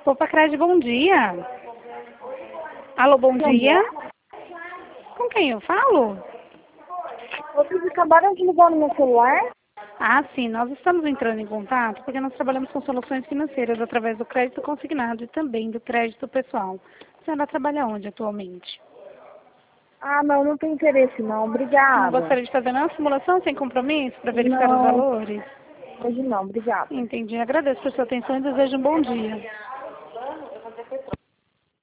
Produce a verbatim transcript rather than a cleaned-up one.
Opa, Cred, bom dia. Alô, bom dia. Com quem eu falo? Vocês acabaram de ligar no meu celular? Ah, sim, nós estamos entrando em contato porque nós trabalhamos com soluções financeiras através do crédito consignado e também do crédito pessoal. A senhora trabalha onde atualmente? Ah, não, não tem interesse não, Não obrigada. gostaria de fazer uma simulação sem compromisso para verificar os Não, valores? hoje não, obrigada. Entendi. Agradeço por sua atenção e desejo um bom dia.